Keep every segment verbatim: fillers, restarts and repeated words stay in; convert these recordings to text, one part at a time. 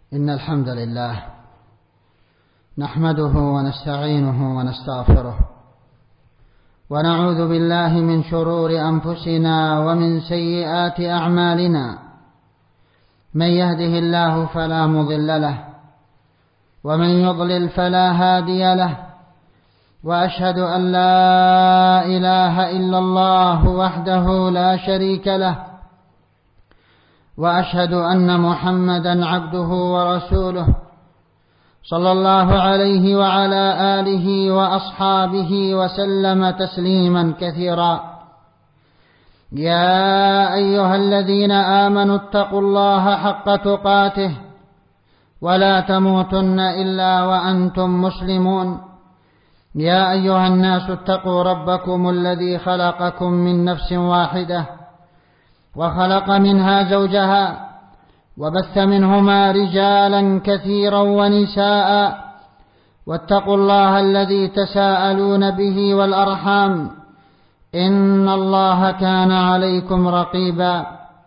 إن الحمد لله نحمده ونستعينه ونستغفره ونعوذ بالله من شرور أنفسنا ومن سيئات أعمالنا. من يهده الله فلا مضل له ومن يضلل فلا هادي له، وأشهد أن لا إله إلا الله وحده لا شريك له، وأشهد أن محمدا عبده ورسوله صلى الله عليه وعلى آله وأصحابه وسلم تسليما كثيرا. يا أيها الذين آمنوا اتقوا الله حق تقاته ولا تموتن إلا وأنتم مسلمون. يا أيها الناس اتقوا ربكم الذي خلقكم من نفس واحدة وخلق منها زوجها وبث منهما رجالا كثيرا ونساء، واتقوا الله الذي تساءلون به والأرحام إن الله كان عليكم رقيبا.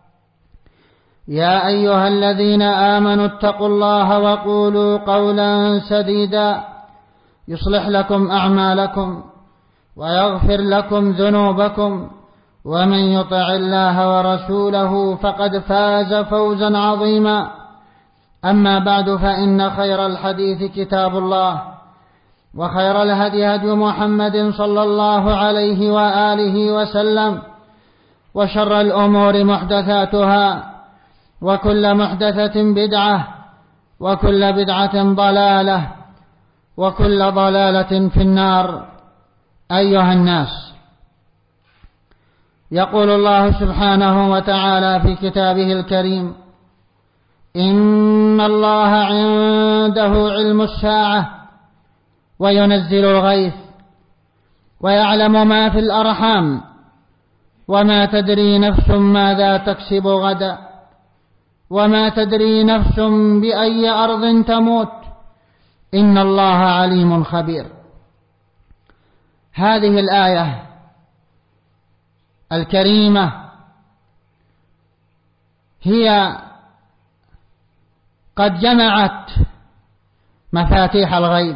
يا أيها الذين آمنوا اتقوا الله وقولوا قولا سديدا يصلح لكم أعمالكم ويغفر لكم ذنوبكم، ومن يطع الله ورسوله فقد فاز فوزا عظيما. أما بعد، فإن خير الحديث كتاب الله، وخير الهدي هدي محمد صلى الله عليه وآله وسلم، وشر الأمور محدثاتها، وكل محدثة بدعة، وكل بدعة ضلالة، وكل ضلالة في النار. أيها الناس، يقول الله سبحانه وتعالى في كتابه الكريم: إن الله عنده علم الساعة وينزل الغيث ويعلم ما في الأرحام وما تدري نفس ماذا تكسب غدا وما تدري نفس بأي أرض تموت إن الله عليم خبير. هذه الآية الكريمة هي قد جمعت مفاتيح الغيب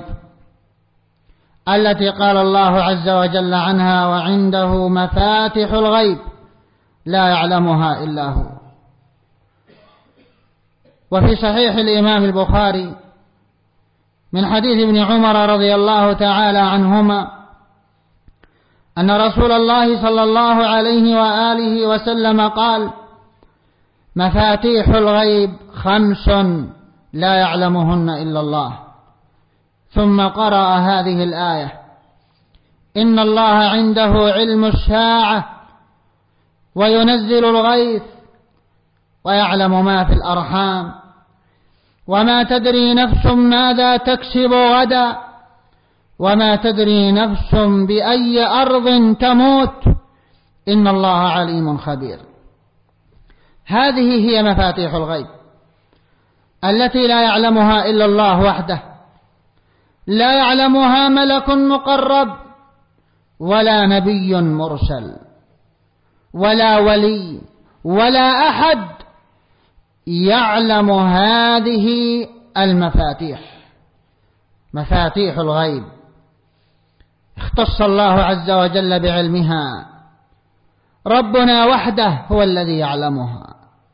التي قال الله عز وجل عنها: وعنده مفاتيح الغيب لا يعلمها إلا هو. وفي صحيح الإمام البخاري من حديث ابن عمر رضي الله تعالى عنهما أن رسول الله صلى الله عليه وآله وسلم قال: مفاتيح الغيب خمس لا يعلمهن إلا الله. ثم قرأ هذه الآية: إن الله عنده علم الساعة وينزل الغيث ويعلم ما في الأرحام وما تدري نفس ماذا تكسب غدا وما تدري نفس بأي أرض تموت إن الله عليم خبير. هذه هي مفاتيح الغيب التي لا يعلمها إلا الله وحده، لا يعلمها ملك مقرب ولا نبي مرسل ولا ولي ولا أحد يعلم هذه المفاتيح. مفاتيح الغيب اختص الله عز وجل بعلمها، ربنا وحده هو الذي يعلمها،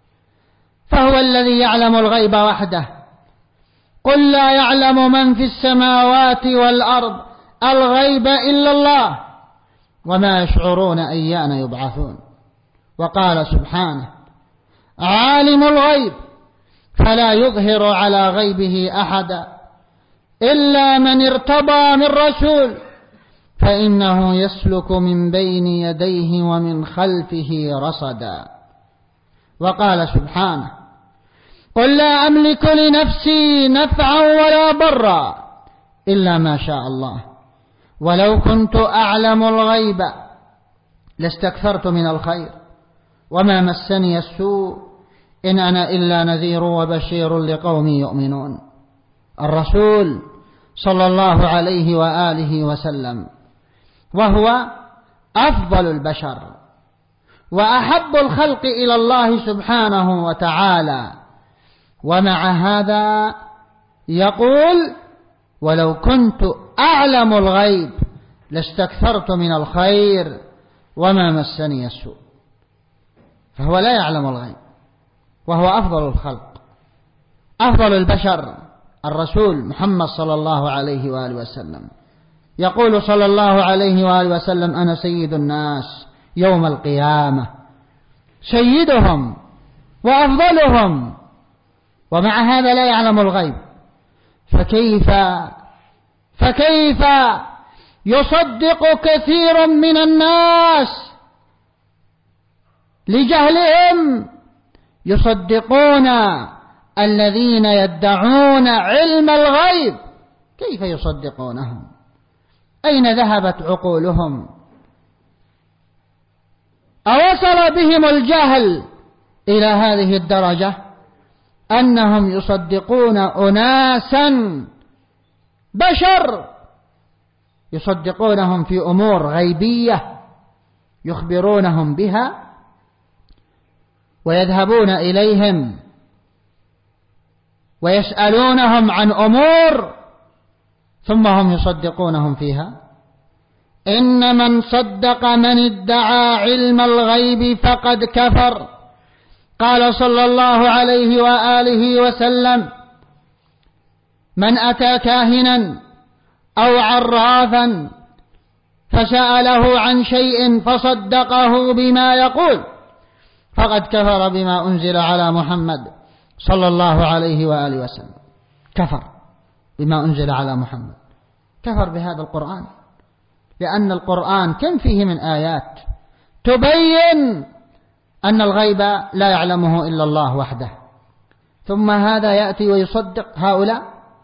فهو الذي يعلم الغيب وحده. قل لا يعلم من في السماوات والأرض الغيب إلا الله وما يشعرون أيان يبعثون. وقال سبحانه: عالم الغيب فلا يظهر على غيبه أحدا إلا من ارتضى من رسول فإنه يسلك من بين يديه ومن خلفه رصدا. وقال سبحانه: قل لا أملك لنفسي نفعا ولا ضرا إلا ما شاء الله ولو كنت أعلم الغيب لاستكثرت من الخير وما مسني السوء إن أنا إلا نذير وبشير لقوم يؤمنون. الرسول صلى الله عليه وآله وسلم وهو أفضل البشر وأحب الخلق إلى الله سبحانه وتعالى، ومع هذا يقول ولو كنت أعلم الغيب لاستكثرت من الخير وما مسني السوء. فهو لا يعلم الغيب، وهو أفضل الخلق، أفضل البشر، الرسول محمد صلى الله عليه وآله وسلم. يقول صلى الله عليه وآله وسلم أنا سيد الناس يوم القيامة، سيدهم وأفضلهم، ومع هذا لا يعلم الغيب. فكيف فكيف يصدق كثير من الناس لجهلهم، يصدقون الذين يدعون علم الغيب؟ كيف يصدقونهم؟ أين ذهبت عقولهم؟ أوصل بهم الجهل إلى هذه الدرجة أنهم يصدقون أناسا بشر يصدقونهم في أمور غيبية يخبرونهم بها، ويذهبون إليهم ويسألونهم عن أمور ثم هم يصدقونهم فيها. إن من صدق من ادعى علم الغيب فقد كفر. قال صلى الله عليه وآله وسلم من أتى كاهنا أو عرافا فسأله عن شيء فصدقه بما يقول فقد كفر بما أنزل على محمد صلى الله عليه وآله وسلم. كفر بما أنزل على محمد، كفر بهذا القرآن، لأن القرآن كم فيه من آيات تبين أن الغيب لا يعلمه إلا الله وحده، ثم هذا يأتي ويصدق هؤلاء.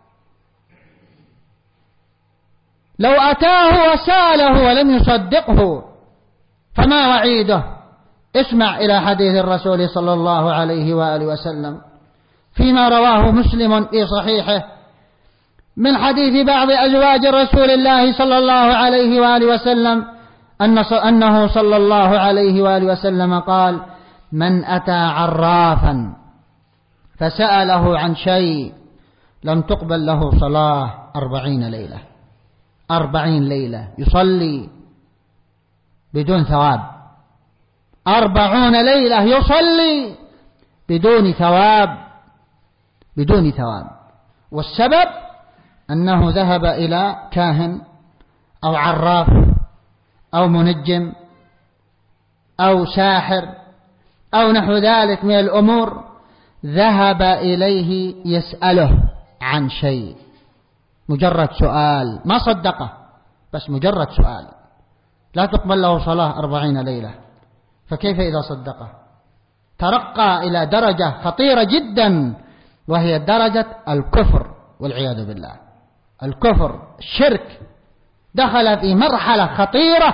لو أتاه وسأله ولم يصدقه فما وعيده؟ اسمع إلى حديث الرسول صلى الله عليه وآله وسلم فيما رواه مسلم في صحيحه من حديث بعض أزواج رسول الله صلى الله عليه وآله وسلم أنه صلى الله عليه وآله وسلم قال من أتى عرافا فسأله عن شيء لم تقبل له صلاة أربعين ليلة. أربعين ليلة يصلي بدون ثواب، أربعون ليلة يصلي بدون ثواب، بدون ثواب. والسبب أنه ذهب إلى كاهن أو عراف أو منجم أو ساحر أو نحو ذلك من الأمور، ذهب إليه يسأله عن شيء، مجرد سؤال، ما صدقه، بس مجرد سؤال، لا تقبل له صلاة أربعين ليلة. فكيف إذا صدقه؟ ترقى إلى درجة خطيرة جدا، وهي درجة الكفر والعياذ بالله. الكفر، الشرك، دخل في مرحلة خطيرة.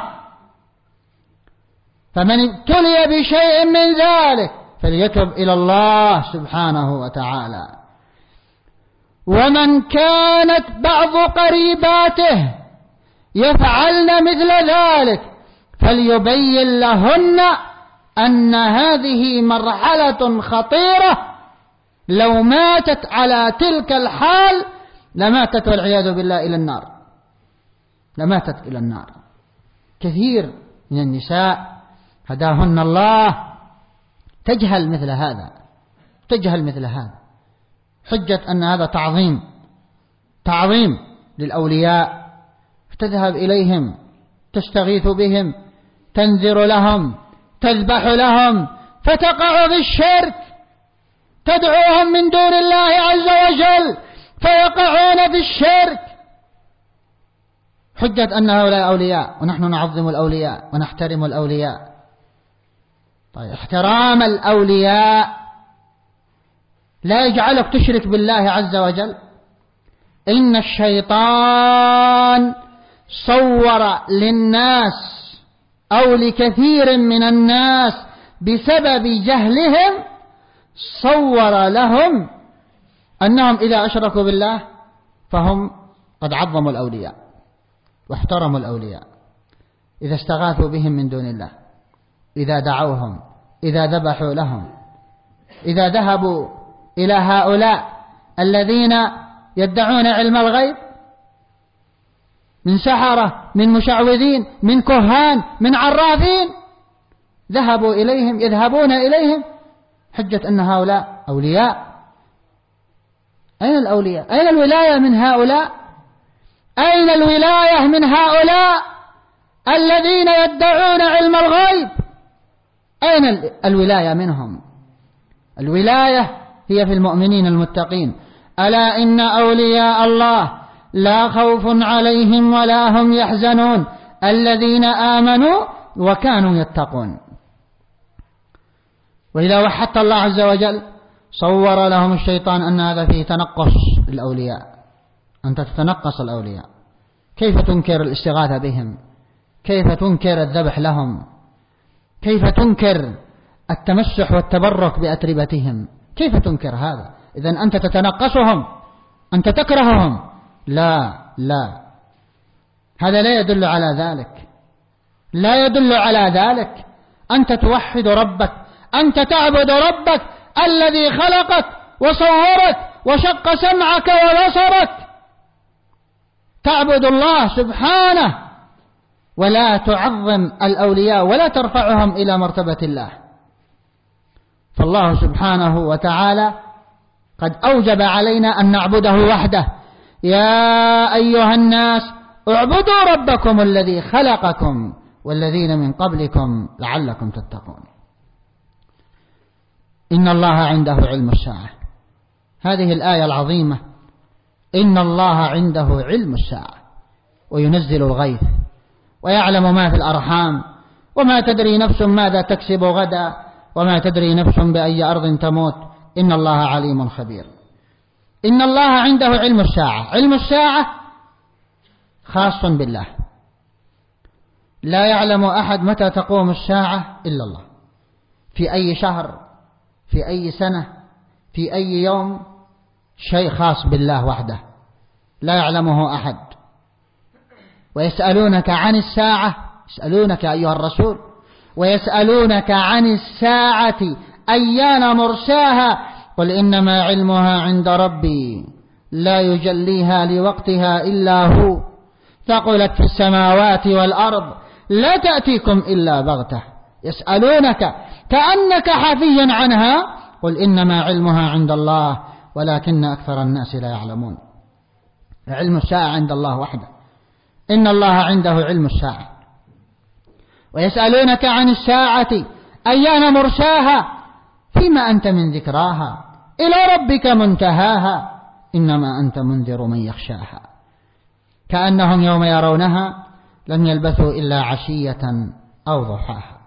فمن ابتلي بشيء من ذلك فليتب إلى الله سبحانه وتعالى. ومن كانت بعض قريباته يفعلن مثل ذلك فليبين لهن أن هذه مرحلة خطيرة، لو ماتت على تلك الحال لماتت والعياذ بالله إلى النار، لماتت إلى النار. كثير من النساء هداهن الله تجهل مثل هذا، تجهل مثل هذا، حجة أن هذا تعظيم، تعظيم للأولياء، تذهب إليهم، تستغيث بهم، تنذر لهم، تذبح لهم، فتقع في الشرك، تدعوهم من دون الله عز وجل فيقعون في الشرك، حجة أن هؤلاء أولياء، ونحن نعظم الأولياء ونحترم الأولياء. طيب، احترام الأولياء لا يجعلك تشرك بالله عز وجل. إن الشيطان صور للناس أو لكثير من الناس بسبب جهلهم، صور لهم أنهم إذا أشركوا بالله فهم قد عظموا الأولياء واحترموا الأولياء، إذا استغاثوا بهم من دون الله، إذا دعوهم، إذا ذبحوا لهم، إذا ذهبوا إلى هؤلاء الذين يدعون علم الغيب من سحرة، من مشعوذين، من كهان، من عرافين، ذهبوا إليهم يذهبون إليهم حجة أن هؤلاء أولياء. أين الأولياء؟ أين الولاية من هؤلاء؟ أين الولاية من هؤلاء الذين يدعون علم الغيب؟ أين الولاية منهم؟ الولاية هي في المؤمنين المتقين. ألا إن أولياء الله لا خوف عليهم ولا هم يحزنون الذين آمنوا وكانوا يتقون. وإذا وحدت الله عز وجل صور لهم الشيطان أن هذا فيه تنقص للأولياء، أنت تتنقص الأولياء، كيف تنكر الاستغاثة بهم؟ كيف تنكر الذبح لهم؟ كيف تنكر التمسح والتبرك بأتربتهم؟ كيف تنكر هذا؟ إذن أنت تتنقصهم، أنت تكرههم. لا لا، هذا لا يدل على ذلك، لا يدل على ذلك. أنت توحد ربك، أنت تعبد ربك الذي خلقك وصورك وشق سمعك وبصرك، تعبد الله سبحانه ولا تعظم الأولياء ولا ترفعهم إلى مرتبة الله. فالله سبحانه وتعالى قد أوجب علينا أن نعبده وحده. يا أيها الناس اعبدوا ربكم الذي خلقكم والذين من قبلكم لعلكم تتقون. إن الله عنده علم الساعة، هذه الآية العظيمة، إن الله عنده علم الساعة وينزل الغيث ويعلم ما في الأرحام وما تدري نفس ماذا تكسب غدا وما تدري نفس بأي أرض تموت إن الله عليم خبير. إن الله عنده علم الساعة، علم الساعة خاص بالله، لا يعلم أحد متى تقوم الساعة إلا الله، في أي شهر، في أي سنة، في أي يوم، شيء خاص بالله وحده لا يعلمه أحد. ويسألونك عن الساعة، يسألونك أيها الرسول، ويسألونك عن الساعة أيان مرساها قل إنما علمها عند ربي لا يجليها لوقتها إلا هو ثقلت في السماوات والأرض لا تأتيكم إلا بغتة يسألونك كأنك حفي عنها قل إنما علمها عند الله ولكن أكثر الناس لا يعلمون. علم الساعة عند الله وحده، إن الله عنده علم الساعة. ويسألونك عن الساعة أيان مرساها فيما أنت من ذكراها إلى ربك منتهاها إنما أنت منذر من يخشاها كأنهم يوم يرونها لم يلبثوا إلا عشية أو ضحاها.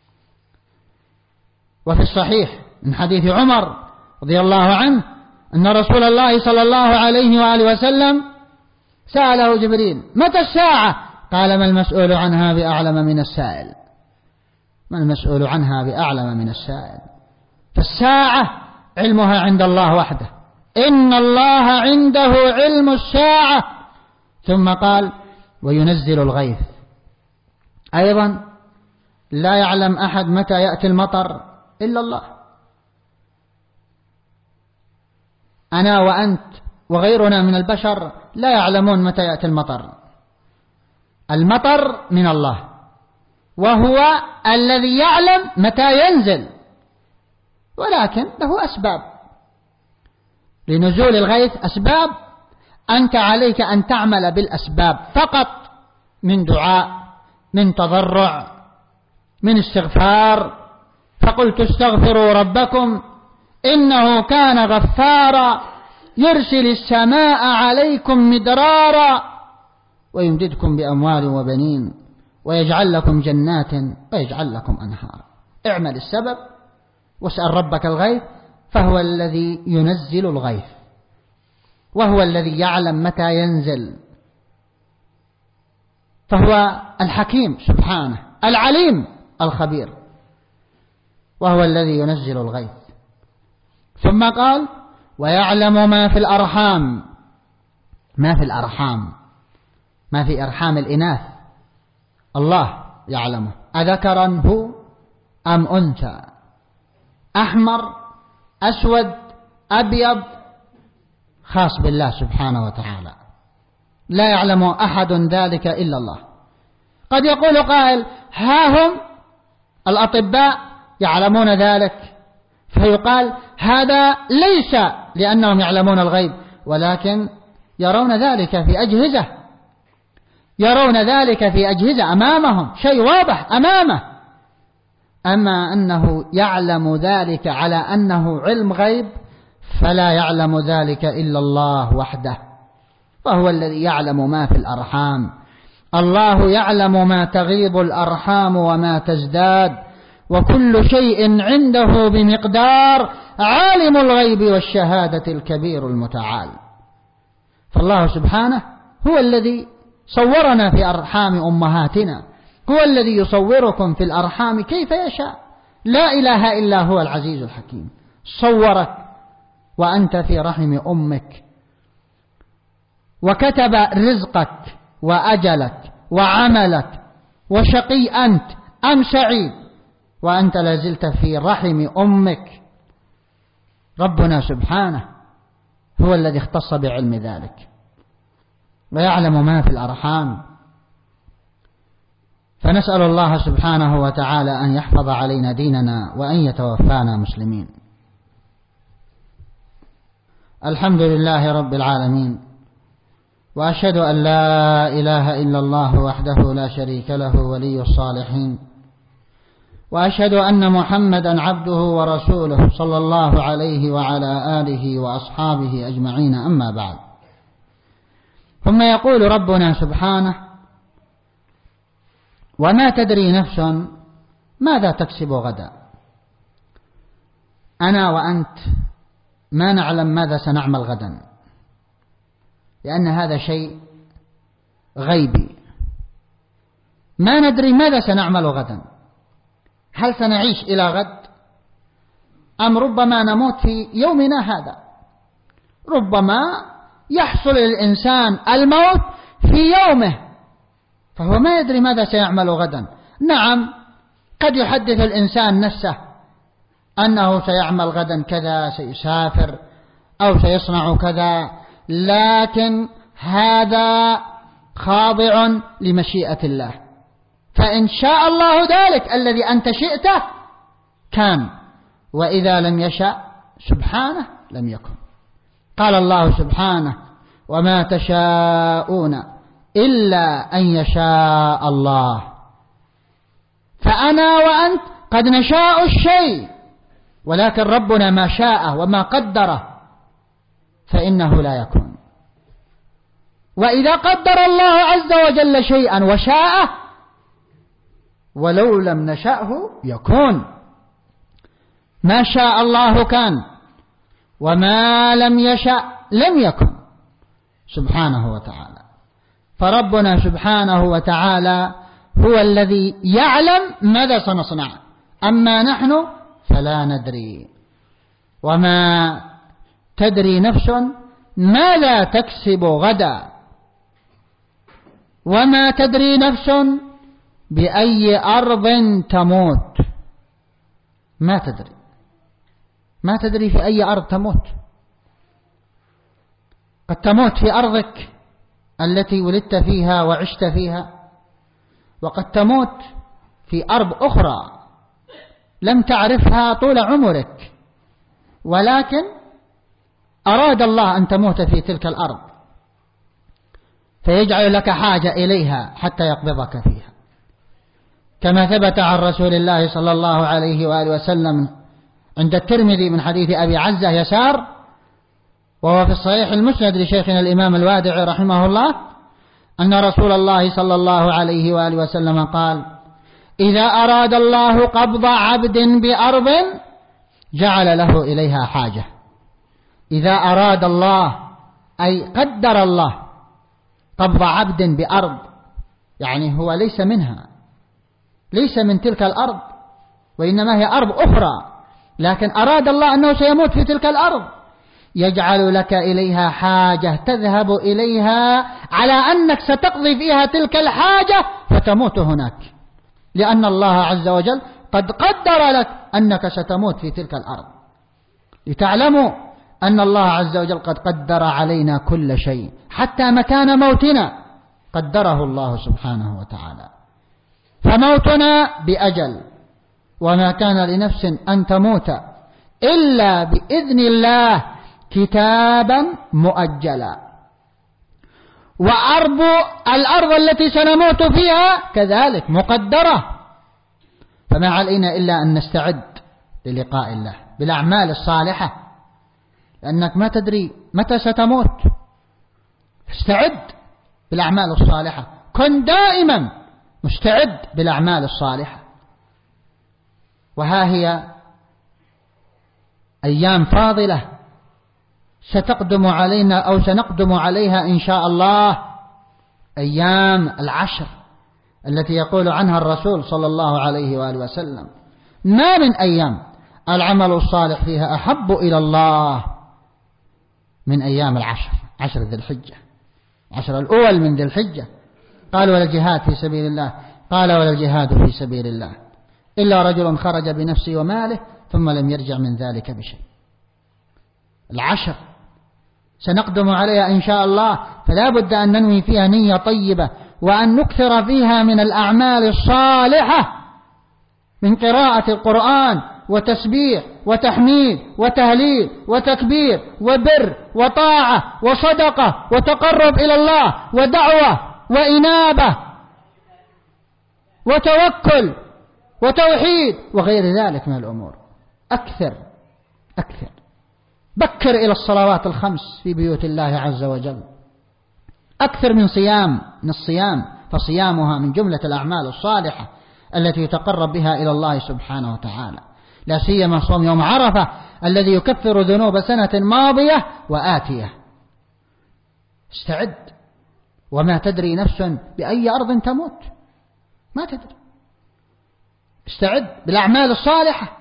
وفي الصحيح من حديث عمر رضي الله عنه أن رسول الله صلى الله عليه وآله وسلم سأله جبريل متى الساعة؟ قال ما المسؤول عنها بأعلم من السائل، ما المسؤول عنها بأعلم من السائل. فالساعة علمها عند الله وحده، إن الله عنده علم الساعة. ثم قال وينزل الغيث، أيضا لا يعلم أحد متى يأتي المطر إلا الله. أنا وأنت وغيرنا من البشر لا يعلمون متى يأتي المطر. المطر من الله، وهو الذي يعلم متى ينزل، ولكن له أسباب لنزول الغيث، أسباب أنت عليك أن تعمل بالأسباب فقط، من دعاء، من تضرع، من استغفار. فقلت استغفروا ربكم إنه كان غفارا يرسل السماء عليكم مدرارا ويمددكم بأموال وبنين ويجعل لكم جنات ويجعل لكم أنهار. اعمل السبب واسأل ربك الغيث، فهو الذي ينزل الغيث وهو الذي يعلم متى ينزل، فهو الحكيم سبحانه العليم الخبير، وهو الذي ينزل الغيث. ثم قال ويعلم ما في الأرحام، ما في الأرحام، ما في أرحام الإناث الله يعلمه، أذكرا هو أم أنثى، أحمر أسود أبيض خاص بالله سبحانه وتعالى، لا يعلم أحد ذلك إلا الله. قد يقول قائل: ها هم الأطباء يعلمون ذلك، فيقال هذا ليس لأنهم يعلمون الغيب، ولكن يرون ذلك في أجهزة، يرون ذلك في أجهزة أمامهم، شيء واضح أمامه. أما أنه يعلم ذلك على أنه علم غيب فلا يعلم ذلك إلا الله وحده، وهو الذي يعلم ما في الأرحام. الله يعلم ما تغيض الأرحام وما تزداد، وكل شيء عنده بمقدار، عالم الغيب والشهادة الكبير المتعال. فالله سبحانه هو الذي صورنا في أرحام أمهاتنا، هو الذي يصوركم في الأرحام كيف يشاء، لا إله إلا هو العزيز الحكيم. صورك وأنت في رحم أمك، وكتب رزقك وأجلك وعملك، وشقي أنت أم سعيد، وأنت لازلت في رحم أمك. ربنا سبحانه هو الذي اختص بعلم ذلك ويعلم ما في الأرحام. فنسأل الله سبحانه وتعالى أن يحفظ علينا ديننا وأن يتوفانا مسلمين. الحمد لله رب العالمين، وأشهد أن لا إله إلا الله وحده لا شريك له ولي الصالحين، وأشهد أن محمدا عبده ورسوله صلى الله عليه وعلى آله وأصحابه أجمعين. أما بعد، ثم يقول ربنا سبحانه: وما تدري نفس ماذا تكسب غدا. أنا وأنت ما نعلم ماذا سنعمل غدا، لأن هذا شيء غيبي، ما ندري ماذا سنعمل غدا. هل سنعيش إلى غد أم ربما نموت في يومنا هذا؟ ربما يحصل للإنسان الموت في يومه، فهو ما يدري ماذا سيعمل غدا. نعم، قد يحدث الإنسان نفسه أنه سيعمل غدا كذا، سيسافر أو سيصنع كذا، لكن هذا خاضع لمشيئة الله، فإن شاء الله ذلك الذي أنت شئته كان، وإذا لم يشأ سبحانه لم يكن. قال الله سبحانه: وما تشاءون إلا أن يشاء الله. فأنا وأنت قد نشاء الشيء، ولكن ربنا ما شاء وما قدره فإنه لا يكون. وإذا قدر الله عز وجل شيئا وشاءه ولو لم نشأه يكون. ما شاء الله كان، وما لم يشأ لم يكن سبحانه وتعالى. فربنا سبحانه وتعالى هو الذي يعلم ماذا سنصنع، أما نحن فلا ندري. وما تدري نفس ماذا تكسب غدا، وما تدري نفس بأي أرض تموت. ما تدري، ما تدري في أي أرض تموت. قد تموت في أرضك التي ولدت فيها وعشت فيها، وقد تموت في أرض أخرى لم تعرفها طول عمرك، ولكن أراد الله أن تموت في تلك الأرض فيجعل لك حاجة إليها حتى يقبضك فيها، كما ثبت عن رسول الله صلى الله عليه وآله وسلم عند الترمذي من حديث أبي عزة يسار، وهو في الصحيح المسند لشيخنا الإمام الوادعي رحمه الله، أن رسول الله صلى الله عليه وآله وسلم قال: إذا أراد الله قبض عبد بأرض جعل له إليها حاجة. إذا أراد الله أي قدر الله قبض عبد بأرض، يعني هو ليس منها، ليس من تلك الأرض، وإنما هي أرض أخرى، لكن أراد الله أنه سيموت في تلك الأرض، يجعل لك إليها حاجة تذهب إليها على أنك ستقضي فيها تلك الحاجة فتموت هناك، لأن الله عز وجل قد قدر لك أنك ستموت في تلك الأرض. لتعلموا أن الله عز وجل قد قدر علينا كل شيء، حتى مكان موتنا قدره الله سبحانه وتعالى، فموتنا بأجل، وما كان لنفس أن تموت إلا بإذن الله كتابا مؤجلا. وأرض الأرض التي سنموت فيها كذلك مقدرة، فما علينا إلا أن نستعد للقاء الله بالأعمال الصالحة، لأنك ما تدري متى ستموت. استعد بالأعمال الصالحة، كن دائما مستعد بالأعمال الصالحة. وها هي أيام فاضلة ستقدم علينا أو سنقدم عليها إن شاء الله، أيام العشر التي يقول عنها الرسول صلى الله عليه وآله وسلم: ما من أيام العمل الصالح فيها أحب إلى الله من أيام العشر، عشر ذي الحجة، عشر الأول من ذي الحجة. قال: ولا الجهاد في سبيل الله، قال: ولا الجهاد في سبيل الله إلا رجل خرج بنفسه وماله ثم لم يرجع من ذلك بشيء. العشر سنقدم عليها إن شاء الله، فلا بد أن ننوي فيها نية طيبة، وأن نكثر فيها من الأعمال الصالحة، من قراءة القرآن وتسبيح وتحميد وتهليل وتكبير وبر وطاعة وصدقة وتقرب إلى الله ودعوة وإنابة وتوكل وتوحيد وغير ذلك من الأمور. أكثر أكثر بكر إلى الصلوات الخمس في بيوت الله عز وجل، أكثر من صيام من الصيام، فصيامها من جملة الأعمال الصالحة التي يتقرب بها إلى الله سبحانه وتعالى، لا سيما صوم يوم عرفة الذي يكفر ذنوب سنة ماضية وآتية. استعد، وما تدري نفس بأي أرض تموت، ما تدري. استعد بالأعمال الصالحة،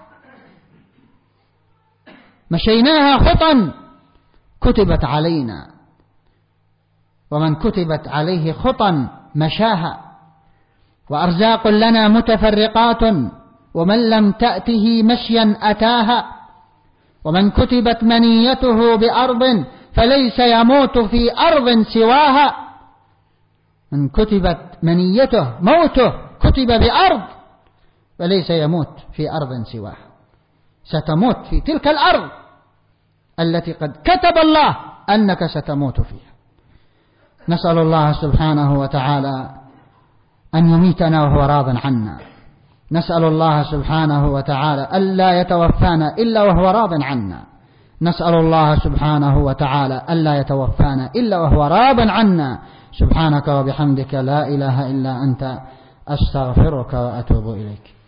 مشيناها خطا كتبت علينا، ومن كتبت عليه خطا مشاها، وأرزاق لنا متفرقات ومن لم تأته مشيا أتاها، ومن كتبت منيته بأرض فليس يموت في أرض سواها. من كتبت منيته موته كتب بأرض فليس يموت في أرض سواها، ستموت في تلك الأرض التي قد كتب الله أنك ستموت فيها. نسأل الله سبحانه وتعالى أن يميتنا وهو راض عنا، نسأل الله سبحانه وتعالى ألا يتوفانا إلا وهو راض عنا، نسأل الله سبحانه وتعالى ألا يتوفانا إلا وهو راض عنا. سبحانك وبحمدك لا إله إلا أنت، أستغفرك وأتوب إليك.